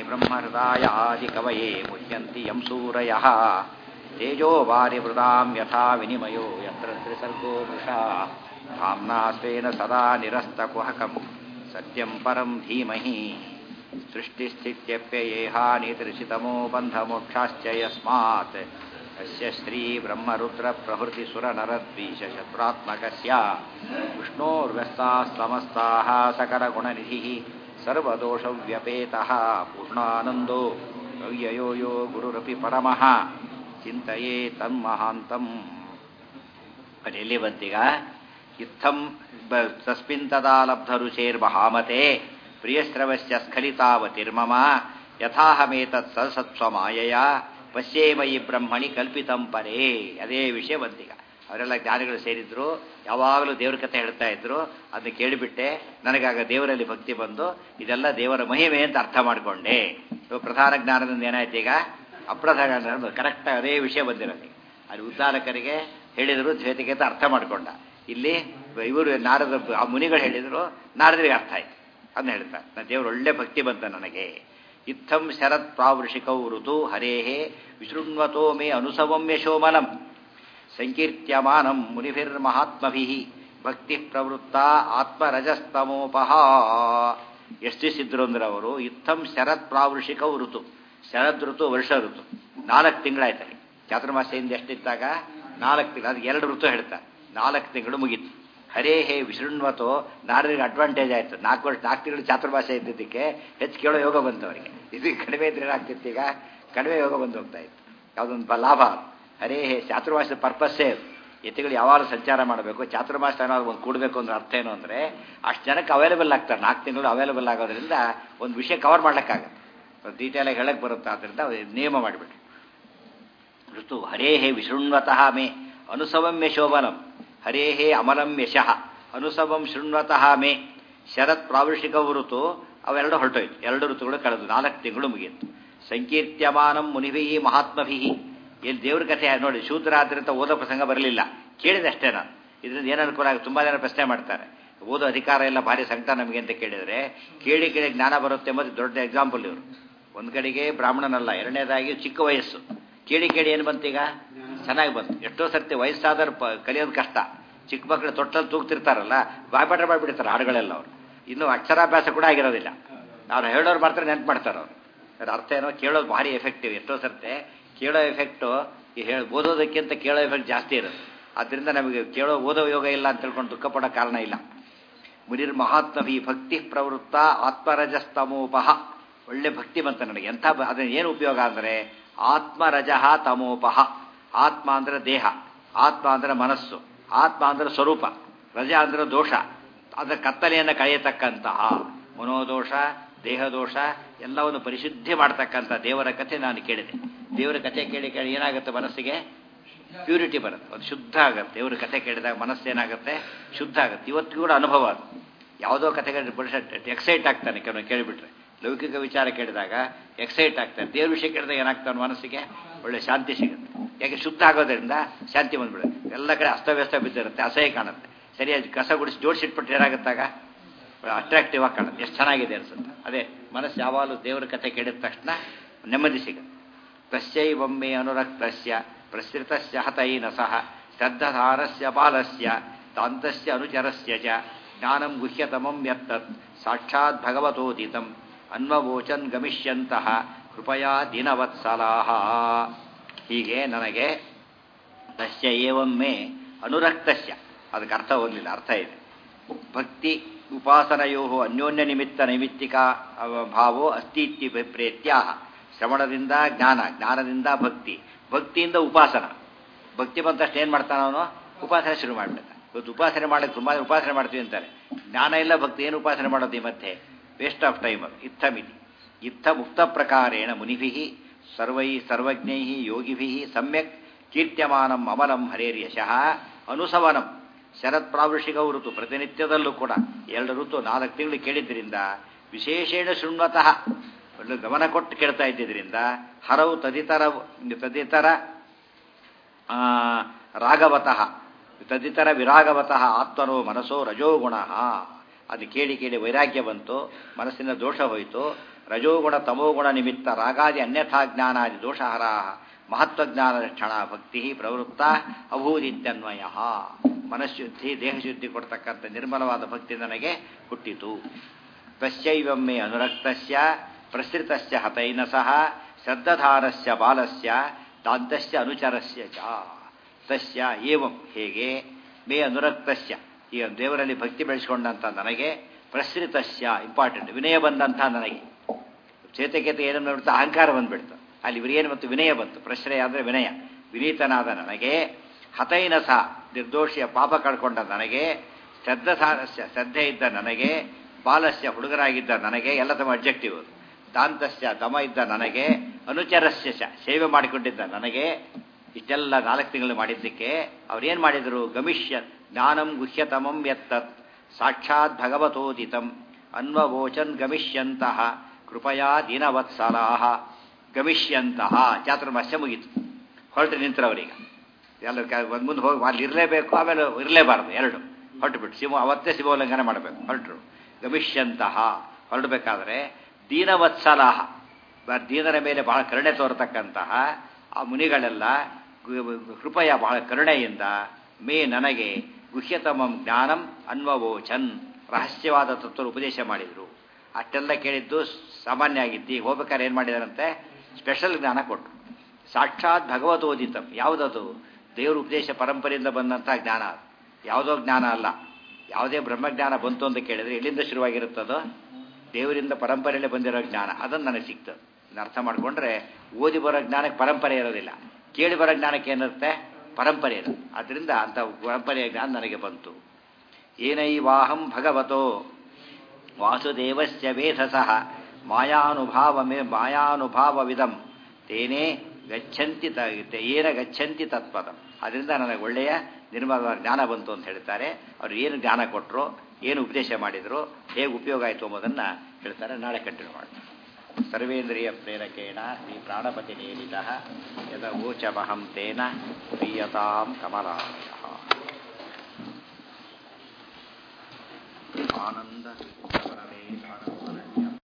ಬ್ರಹ್ಮಹೃದಾಯಾದಿಕವಯೇ ಮುಹ್ಯಂತಿ M ಸೂರಯಃ ತೇಜೋ ವಾರಿವೃದಾಂ ಯಥಾ ವಿನಿಮಯೋ ಯತ್ರ ತ್ರಿಸರ್ಗೋ ಮೃಷಾ ಧಾಮ್ನಾ ಸ್ವೇನ ಸದಾ ನಿರಸ್ತಕುಹಕಂ ಸತ್ಯಂ ಪರಂ ಧೀಮಹಿ ಸೃಷ್ಟಿಸ್ಥಿತ್ಯಪ್ಯಯೇಹಾನಿತಿರ್ಷಿತಮೋ ಬಂಧಮೋಕ್ಷಾಶ್ಚ ಯಸ್ಮಾತ್ ಅಸ್ಯ ಶ್ರೀ ಬ್ರಹ್ಮರುದ್ರ ಪ್ರಭೃತಿ ಸುರನರದ್ವೀಶ ಶತ್ರುತ್ಮಕಸ್ಯ ವಿಷ್ಣೋರ್ವ್ಯಸ್ತಾಃ ಸಮಸ್ತಾಃ ಸಕಲಗುಣನಿಧಿಃ ಸರ್ವದೋಷವ್ಯಪೇತಃ ಪೂರ್ಣಾನಂದೋ ಅವ್ಯಯೋ ಯೋ ಗುರುರಪಿ ಪರಮಃ ಚಿಂತಯೇ ತನ್ಮಹಾಂತಂ. ಎಲ್ಲಿ ಬಂತೀಗ? ಇತ್ತಂ ತಸ್ಮಿನ್ ತದಾ ಲಬ್ಧರುಚೇರ್ಮಹಾಮತೆ ಪ್ರಿಯಸ್ರವಸ್ಯ ಸ್ಖಲಿತಾವತಿರ್ಮಮ ಯಥಾಹಮೇತತ್ ಸತ್ಸ್ವಮಾಯಯ ಪಶ್ಯೇಮಯಿ ಬ್ರಹ್ಮಣಿ ಕಲ್ಪಿತಂ ಪರೇ. ಅದೇ ವಿಷಯ ಬಂತೀಗ. ಅವರೆಲ್ಲ ಜ್ಞಾನಿಗಳು ಸೇರಿದ್ರು, ಯಾವಾಗಲೂ ದೇವ್ರ ಕಥೆ ಹೇಳ್ತಾ ಇದ್ರು. ಅದನ್ನ ಕೇಳಿಬಿಟ್ಟೆ, ನನಗಾಗ ದೇವರಲ್ಲಿ ಭಕ್ತಿ ಬಂದು ಇದೆಲ್ಲ ದೇವರ ಮಹಿಮೆ ಅಂತ ಅರ್ಥ ಮಾಡಿಕೊಂಡೆ. ಪ್ರಧಾನ ಜ್ಞಾನದಿಂದ ಏನಾಯ್ತು ಈಗ? ಅಪ್ರಧಾನ ಜ್ಞಾನ ಕರೆಕ್ಟ್ ಅದೇ ವಿಷಯ ಬಂದಿರೋದು. ಅಲ್ಲಿ ಉದ್ದಾರಕರಿಗೆ ಹೇಳಿದರು, ದ್ವೇತಿಗೆ ಅರ್ಥ ಮಾಡಿಕೊಂಡ. ಇಲ್ಲಿ ಇವರು ನಾರದ ಆ ಮುನಿಗಳು ಹೇಳಿದರು, ನಾರದರಿಗೆ ಅರ್ಥ ಆಯ್ತು. ಅದನ್ನ ಹೇಳ್ತಾರೆ, ನಾನು ದೇವ್ರ ಒಳ್ಳೆ ಭಕ್ತಿ ಬಂತ ನನಗೆ. ಇತ್ತಂ ಶರತ್ ಪ್ರಾವೃಷಿಕೌ ಋತು ಹರೇಹೇ ವಿಶೃಣ್ವತೋ ಮೇ ಅನುಸವಂ ಯಶೋಮಲಂ ಸಂಕೀರ್ತ್ಯಮಾನಂ ಮುನಿಭಿರ್ಮಹಾತ್ಮಭಿಃ ಭಕ್ತಿ ಪ್ರವೃತ್ತ ಆತ್ಮರಜಸ್ತಮೋಪಹ. ಎಷ್ಟು ದಿವಸಿದ್ರು ಅಂದ್ರೆ ಅವರು, ಇತ್ತಂ ಶರತ್ ಪ್ರಾವೃಷಿಕೌ ಋತು. ಶರದ್ ಋತು, ವರ್ಷ ಋತು, 4 ತಿಂಗಳಾಯ್ತಲ್ಲಿ. ಚಾತುರ್ಮಾಸೆಯಿಂದ ಎಷ್ಟಿದ್ದಾಗ 4 ತಿಂಗಳು, ಅದಕ್ಕೆ 2 ಋತು ಹೇಳ್ತಾರೆ. 4 ತಿಂಗಳು ಮುಗೀತು. ಹರೇ ಹೇ ವಿಶೃಣ್ವತೋ, ನಾರದಿಗೆ ಅಡ್ವಾಂಟೇಜ್ ಆಯಿತು. 4 ತಿಂಗಳು ಚಾತುರ್ಮಾಸ ಇದ್ದಿದ್ದಕ್ಕೆ ಹೆಚ್ಚು ಕೇಳೋ ಯೋಗ ಬಂತು ಅವರಿಗೆ. ಇದು ಕಡಿಮೆ ಇದ್ರೆ ಏನಾಗ್ತಿತ್ತು, ಈಗ ಕಡಿಮೆ ಯೋಗ ಬಂದು ಹೋಗ್ತಾ ಇತ್ತು. ಯಾವುದೊಂದು ಲಾಭ. ಹರೇ ಹೇ ಚಾತುರ್ಮಾಸದ ಪರ್ಪಸ್ಸೇ ಎತ್ತಿಗಳು ಯಾವಾಗಲೂ ಸಂಚಾರ ಮಾಡಬೇಕು. ಚಾತುರ್ಮಾಸ ಏನಾದ್ರು ಒಂದು ಕೂಡಬೇಕು ಅಂದ್ರೆ ಅರ್ಥ ಏನು ಅಂದರೆ, ಅಷ್ಟು ಜನಕ್ಕೆ ಅವೈಲೇಬಲ್ ಆಗ್ತಾರೆ. 4 ತಿಂಗಳು ಅವೈಲೇಬಲ್ ಆಗೋದ್ರಿಂದ ಒಂದು ವಿಷಯ ಕವರ್ ಮಾಡ್ಲಿಕ್ಕಾಗತ್ತೆ, ಡೀಟೇಲಾಗಿ ಹೇಳಕ್ಕೆ ಬರುತ್ತೆ. ಆದ್ದರಿಂದ ನಿಯಮ ಮಾಡಿಬಿಟ್ರು. ಋತು ಹರೇ ಹೇ ವಿಶೃಣ್ವತಃ ಮೇ ಅನುಸವಂ ಯಶೋಬಲಂ ಹರೇ ಹೇ ಅಮಲಂ ಯಶಃ ಅನುಸವಂ ಶೃಣ್ವತಃ ಮೇ. ಶರತ್ ಪ್ರಾವೃಷಿಕ ಋತು ಅವೆರಡು ಹೊರಟೋಯ್ತು. 2 ಋತುಗಳು ಕಳೆದು 4 ತಿಂಗಳು ಮುಗಿಯಿತು. ಸಂಕೀರ್ತ್ಯಮಾನಂ ಮುನಿಭಿ ಮಹಾತ್ಮಭಿ. ಇಲ್ಲಿ ದೇವ್ರ ಕಥೆ ನೋಡಿ, ಶೂದ್ರ ಆದ್ರಿಂದ ಓದೋ ಪ್ರಸಂಗ ಬರಲಿಲ್ಲ, ಕೇಳಿದಷ್ಟೇ ನಾನು. ಇದರಿಂದ ಏನು ಅನುಕೂಲ ಆಗುತ್ತೆ? ತುಂಬ ಜನ ಪ್ರಶ್ನೆ ಮಾಡ್ತಾರೆ, ಓದೋ ಅಧಿಕಾರ ಎಲ್ಲ ಭಾರಿ ಸಂಕಟ ನಮಗೆ ಅಂತ ಕೇಳಿದರೆ, ಕೇಳಿ ಕೇಳಿ ಜ್ಞಾನ ಬರುತ್ತೆ ಎಂಬುದು ದೊಡ್ಡ ಎಕ್ಸಾಂಪಲ್ ಇವರು. ಒಂದು ಕಡೆಗೆ ಬ್ರಾಹ್ಮಣನಲ್ಲ, ಎರಡನೇದಾಗಿ ಚಿಕ್ಕ ವಯಸ್ಸು. ಕೇಳಿ ಕೇಳಿ ಏನು ಬಂತೀಗ? ಚೆನ್ನಾಗಿ ಬಂತು. ಎಷ್ಟೋ ಸರ್ತಿ ವಯಸ್ಸಾದರೂ ಕಲಿಯೋದು ಕಷ್ಟ. ಚಿಕ್ಕ ಮಕ್ಕಳು ತೊಟ್ಟಲ್ಲಿ ತೂಗ್ತಿರ್ತಾರಲ್ಲ, ಬಾಯ್ಪಾಠ ಮಾಡಿಬಿಡ್ತಾರೆ ಹಾಡುಗಳೆಲ್ಲ. ಅವರು ಇನ್ನೂ ಅಕ್ಷರಾಭ್ಯಾಸ ಕೂಡ ಆಗಿರೋದಿಲ್ಲ. ಅವ್ರು ಹೇಳೋರು ಮಾತ್ರ ನೆನ್ಪು ಮಾಡ್ತಾರೆ ಅವರು. ಅದರ ಅರ್ಥ ಏನೋ, ಕೇಳೋದು ಭಾರಿ ಎಫೆಕ್ಟಿವ್. ಎಷ್ಟೋ ಸರ್ತೆ ಕೇಳೋ ಎಫೆಕ್ಟು ಓದೋದಕ್ಕಿಂತ ಕೇಳೋ ಎಫೆಕ್ಟ್ ಜಾಸ್ತಿ ಇರೋದು. ಆದ್ದರಿಂದ ನಮಗೆ ಓದೋ ಯೋಗ ಇಲ್ಲ ಅಂತ ತಿಳ್ಕೊಂಡು ದುಃಖ ಪಡೋ ಕಾರಣ ಇಲ್ಲ. ಮುನಿರ್ ಮಹಾತ್ಮಭಿ ಭಕ್ತಿ ಪ್ರವೃತ್ತ ಆತ್ಮರಜಸ್ತಮೋಪಹ. ಒಳ್ಳೆ ಭಕ್ತಿ ಬಂತ ನನಗೆ. ಎಂಥ ಅದನ್ನ ಏನು ಉಪಯೋಗ ಅಂದರೆ, ಆತ್ಮರಜಃ ತಮೋಪಹ. ಆತ್ಮ ಅಂದರೆ ದೇಹ, ಆತ್ಮ ಅಂದರೆ ಮನಸ್ಸು, ಆತ್ಮ ಅಂದರೆ ಸ್ವರೂಪ, ರಜ ಅಂದರೆ ದೋಷ. ಅದರ ಕತ್ತಲೆಯನ್ನು ಕಳೆಯತಕ್ಕಂತಹ ಮನೋದೋಷ, ದೇಹದೋಷ ಎಲ್ಲವನ್ನು ಪರಿಶುದ್ಧಿ ಮಾಡ್ತಕ್ಕಂಥ ದೇವರ ಕಥೆ ನಾನು ಕೇಳಿದೆ. ದೇವರ ಕಥೆ ಕೇಳಿ ಕೇಳಿ ಏನಾಗುತ್ತೆ, ಮನಸ್ಸಿಗೆ ಪ್ಯೂರಿಟಿ ಬರುತ್ತೆ, ಅದು ಶುದ್ಧ ಆಗುತ್ತೆ. ದೇವರ ಕಥೆ ಕೇಳಿದಾಗ ಮನಸ್ಸೇನಾಗುತ್ತೆ, ಶುದ್ಧ ಆಗುತ್ತೆ. ಇವತ್ತು ಕೂಡ ಅನುಭವ ಅದು. ಯಾವುದೋ ಕಥೆಗಳು ಎಕ್ಸೈಟ್ ಆಗ್ತಾನೆ ಕೆಲವು ಕೇಳಿಬಿಟ್ರೆ. ಲೌಕಿಕ ವಿಚಾರ ಕೇಳಿದಾಗ ಎಕ್ಸೈಟ್ ಆಗ್ತಾನೆ. ದೇವ್ರ ವಿಷಯ ಕೇಳಿದಾಗ ಏನಾಗ್ತಾನೆ, ಮನಸ್ಸಿಗೆ ಒಳ್ಳೆ ಶಾಂತಿ ಸಿಗುತ್ತೆ. ಯಾಕೆ ಶುದ್ಧ ಆಗೋದ್ರಿಂದ ಶಾಂತಿ ಬಂದ್ಬಿಡುತ್ತೆ. ಎಲ್ಲ ಕಡೆ ಅಸ್ತವ್ಯಸ್ತ ಬಿದ್ದಿರುತ್ತೆ, ಅಸಹ್ಯ ಕಾಣುತ್ತೆ. ಸರಿಯಾಗಿ ಕಸ ಗುಡಿಸಿ ಜೋಡಿಸಿಟ್ಬಿಟ್ರೆ ಏನಾಗುತ್ತಾಗ ಅಟ್ರಾಕ್ಟಿವ್ ಆಗಿ ಕಾಣುತ್ತೆ, ಎಷ್ಟು ಚೆನ್ನಾಗಿದೆ ಅನ್ಸುತ್ತೆ. ಅದೇ ಮನಸ್ಸು ಯಾವಾಗಲೂ ದೇವರ ಕಥೆ ಕೇಳಿದ ತಕ್ಷಣ ನೆಮ್ಮದಿ ಸಿಗುತ್ತೆ. ತಸ್ಯೈವಮ್ಮೆ ಅನುರಕ್ತಸ್ಯ ಪ್ರಸೃತಸ್ಯ ಹತೈನಸಃ ಶ್ರದ್ಧಾರಸ್ಯ ಬಾಲಸ್ಯ ತಾಂತಸ್ಯ ಅನುಚರಸ್ಯ ಚ ಜ್ಞಾನಂ ಗುಹ್ಯತಮಂ ಯತ್ತತ್ ಸಾಕ್ಷಾತ್ ಭಗವತೋದಿತಂ ಅನ್ವವೋಚನ್ ಗಮಿಷ್ಯಂತಹ ಕೃಪಯಾ ದೀನವತ್ಸಲಾಹ. ಹೀಗೆ ನನಗೆ ತಸ್ಯ ಏವಮ್ಮೆ ಅನುರಕ್ತಸ್ಯ, ಅದಕ್ಕೆ ಅರ್ಥ ಓದಲಿಲ್ಲ, ಅರ್ಥ ಇದೆ. ಭಕ್ತಿ ಉಪಾಸನಯೋ ಅನ್ಯೋನ್ಯ ನಿಮಿತ್ತ ನೈಮಿತ್ತಿಕ ಭಾವೋ ಅಸ್ತಿ ಪ್ರೇತ್ಯಾಹ. ಶ್ರವಣದಿಂದ ಜ್ಞಾನ, ಜ್ಞಾನದಿಂದ ಭಕ್ತಿ, ಭಕ್ತಿಯಿಂದ ಉಪಾಸನ. ಭಕ್ತಿ ಬಂದ ತಕ್ಷಣ ಏನು ಮಾಡ್ತಾನೆ ಅವನು? ಉಪಾಸನೆ ಶುರು ಮಾಡಿಬಿಡ್ತಾನೆ. ಇವತ್ತು ಉಪಾಸನೆ ಮಾಡೋಕ್ಕೆ ತುಂಬ ಉಪಾಸನೆ ಮಾಡ್ತೀವಿ ಅಂತಾರೆ. ಜ್ಞಾನ ಇಲ್ಲ, ಭಕ್ತಿ ಏನು ಉಪಾಸನೆ ಮಾಡೋದು? ಈ ಮಧ್ಯೆ ವೇಸ್ಟ್ ಆಫ್ ಟೈಮ್. ಅದು ಇತ್ತಮಿತಿ ಇತ್ತ ಮುಕ್ತ ಪ್ರಕಾರೇಣ ಮುನಿಭಿ ಸರ್ವಜ್ಞೈ ಯೋಗಿಭಿ ಸಮ್ಯಕ್ ಕೀರ್ತ್ಯಮಾನಂ ಅಮಲಂ ಹರೇರ್ಯಶಃ ಅನುಸವನಂ. ಶರತ್ ಪ್ರಾವೃಷಿಕ ಋತು ಪ್ರತಿನಿತ್ಯದಲ್ಲೂ ಕೂಡ 2 ಋತು 4 ತಿಂಗಳು ಕೇಳಿದ್ದರಿಂದ ವಿಶೇಷೇಣ ಶೃಣ್ವತಃ ಒಳ್ಳೆ ಗಮನ ಕೊಟ್ಟು ಕೇಳ್ತಾ ಇದ್ದಿದ್ದರಿಂದ ಹರವು ತದಿತರ ರಾಗವತಃ ತದಿತರ ವಿರಾಗವತಃ ಆತ್ಮನೋ ಮನಸೋ ರಜೋಗುಣ. ಅದು ಕೇಳಿ ಕೇಳಿ ವೈರಾಗ್ಯ ಬಂತು, ಮನಸ್ಸಿನ ದೋಷ ಹೋಯಿತು. ರಜೋಗುಣ ತಮೋಗುಣ ನಿಮಿತ್ತ ರಾಗಾದಿ ಅನ್ಯಥಾ ಜ್ಞಾನಾದಿ ದೋಷಹರ ಮಹತ್ವಜ್ಞಾನ ಲಕ್ಷಣ ಭಕ್ತಿ ಪ್ರವೃತ್ತ ಅಭೂದಿತ್ಯನ್ವಯ. ಮನಃಶುದ್ಧಿ ದೇಹಶುದ್ಧಿ ಕೊಡ್ತಕ್ಕಂಥ ನಿರ್ಮಲವಾದ ಭಕ್ತಿ ನನಗೆ ಹುಟ್ಟಿತು. ತಸ್ಯೈವಮ್ಮೆ ಅನುರಕ್ತಸ್ಯ ಪ್ರಸೃತಸ್ಯ ಹತೈನ ಸಹ ಶ್ರದ್ಧಾಧಾರಸ್ಯ ಬಾಲಸ್ಯ ದಾಂತಸ್ಯ ಅನುಚರಸ್ಯ ಚ. ತಸ್ಯ ಏವಂ ಹೇಗೆ, ಮೇ ಅನುರಕ್ತಸ್ಯ ಈ ದೇವರಲ್ಲಿ ಭಕ್ತಿ ಬೆಳೆಸ್ಕೊಂಡಂಥ ನನಗೆ, ಪ್ರಸೃತಸ್ಯ ಇಂಪಾರ್ಟೆಂಟ್ ವಿನಯ ಬಂದಂಥ ನನಗೆ. ಚೇತಕೇತ ಏನನ್ನು ನೋಡ್ತಾ ಅಹಂಕಾರ ಬಂದ್ಬಿಡ್ತು, ಅಲ್ಲಿ ಇವರೇನು ಮತ್ತು ವಿನಯ ಬಂತು. ಪ್ರಶ್ರಯ ಅಂದರೆ ವಿನಯ, ವಿನೀತನಾದ ನನಗೆ, ಹತೈನ ಸಹ ನಿರ್ದೋಷಿಯ ಪಾಪ ಕಳ್ಕೊಂಡ ನನಗೆ, ಶ್ರದ್ಧಾಧಾರಸ್ಯ ಶ್ರದ್ಧೆ ಇದ್ದ ನನಗೆ, ಬಾಲಸ್ಯ ಹುಡುಗರಾಗಿದ್ದ ನನಗೆ, ಎಲ್ಲ ತಮ್ಮ ಅಬ್ಜೆಕ್ಟಿವ್. ದಾಂತಸ್ಯ ದಮ ಇದ್ದ ನನಗೆ, ಅನುಚರಸ್ಯ ಸೇವೆ ಮಾಡಿಕೊಂಡಿದ್ದ ನನಗೆ. ಇಷ್ಟೆಲ್ಲ 4 ತಿಂಗಳು ಮಾಡಿದ್ದಕ್ಕೆ ಅವ್ರೇನು ಮಾಡಿದರು? ಗಮಿಷ್ಯ ಜ್ಞಾನಂ ಗುಹ್ಯತಮಂ ಯತ್ತತ್ ಸಾಕ್ಷಾತ್ ಭಗವತೋದಿತಂ ಅನ್ವವೋಚನ್ ಗಮಿಷ್ಯಂತಹ ಕೃಪಯಾ ದೀನವತ್ಸಲಾಹ. ಗಮಿಷ್ಯಂತಹ ಚಾತುರ್ಮಾಸ್ಯ ಮುಗೀತು, ಹೊರಟು ನಿಂತರವರೀಗ. ಎಲ್ಲ ಮುಂದೆ ಹೋಗಿ ಅಲ್ಲಿ ಇರಲೇಬೇಕು, ಆಮೇಲೆ ಇರಲೇಬಾರ್ದು, ಎರಡು ಹೊರಟು ಬಿಟ್ಟು ಅವತ್ತೇ ಶಿವೋಲ್ಲಂಘನ ಮಾಡಬೇಕು. ಹೊರಟರು ಗಮಿಷ್ಯಂತಹ. ಹೊರಡಬೇಕಾದ್ರೆ ದೀನವತ್ಸಲಾಹ, ದೀನರ ಮೇಲೆ ಬಹಳ ಕರುಣೆ ತೋರತಕ್ಕಂತಹ ಆ ಮುನಿಗಳೆಲ್ಲ ಕೃಪೆಯ ಬಹಳ ಕರುಣೆಯಿಂದ ಮೇ ನನಗೆ ಗುಹ್ಯತಮಂ ಜ್ಞಾನಂ ಅನ್ವವೋಚನ್ ರಹಸ್ಯವಾದ ತತ್ವ ಉಪದೇಶ ಮಾಡಿದರು. ಅಷ್ಟೆಲ್ಲ ಕೇಳಿದ್ದು ಸಾಮಾನ್ಯ ಆಗಿದ್ದು, ಈಗ ಹೋಗ್ಬೇಕಾದ್ರೆ ಏನು ಮಾಡಿದಾರಂತೆ? ಸ್ಪೆಷಲ್ ಜ್ಞಾನ ಕೊಟ್ಟರು. ಸಾಕ್ಷಾತ್ ಭಗವತೋದಿತಂ, ಯಾವುದದು? ದೇವರ ಉಪದೇಶ ಪರಂಪರೆಯಿಂದ ಬಂದಂಥ ಜ್ಞಾನ. ಯಾವುದೋ ಜ್ಞಾನ ಅಲ್ಲ. ಯಾವುದೇ ಬ್ರಹ್ಮಜ್ಞಾನ ಬಂತು ಅಂತ ಕೇಳಿದರೆ ಎಲ್ಲಿಂದ ಶುರುವಾಗಿರುತ್ತದೋ? ದೇವರಿಂದ ಪರಂಪರೆಯಲ್ಲೇ ಬಂದಿರೋ ಜ್ಞಾನ. ಅದನ್ನು ನನಗೆ ಸಿಕ್ತದೆ. ಇದನ್ನು ಅರ್ಥ ಮಾಡಿಕೊಂಡ್ರೆ ಓದಿ ಬರೋ ಜ್ಞಾನಕ್ಕೆ ಪರಂಪರೆ ಇರೋದಿಲ್ಲ, ಕೇಳಿ ಬರೋ ಜ್ಞಾನಕ್ಕೆ ಏನಿರುತ್ತೆ? ಪರಂಪರೆ ಇರೋದು. ಆದ್ದರಿಂದ ಅಂಥ ಪರಂಪರೆಯ ಜ್ಞಾನ ನನಗೆ ಬಂತು. ಏನೈವಾಹಂ ಭಗವತೋ ವಾಸುದೇವಸ್ಯ ವೇಧಸಃ ಮಾಯಾನುಭಾವವಿದಂ ತೇನೇ ಗಚ್ಚಂತಿ ಏನ ಗಚ್ಚಂತಿ ತತ್ಪದಂ. ಅದರಿಂದ ನನಗೆ ಒಳ್ಳೆಯ ನಿರ್ಮಲ ಜ್ಞಾನ ಬಂತು ಅಂತ ಹೇಳ್ತಾರೆ. ಅವರು ಏನು ಜ್ಞಾನ ಕೊಟ್ಟರು, ಏನು ಉಪದೇಶ ಮಾಡಿದರು, ಹೇಗೆ ಉಪಯೋಗ ಆಯಿತು ಎಂಬುದನ್ನು ಹೇಳ್ತಾರೆ. ನಾಳೆ ಕಂಟಿನ್ಯೂ ಮಾಡ್ತಾರೆ. ಸರ್ವೇಂದ್ರಿಯ ಪ್ರೇರಕೇಣ ಶ್ರೀ ಪ್ರಾಣಪತಿ ನೇರಿತ ಯದ ವೋಚಮಹಂ ತೇನ ಪ್ರೀಯತಾಂ ಕಮಲಾಲಯ. ಆನಂದ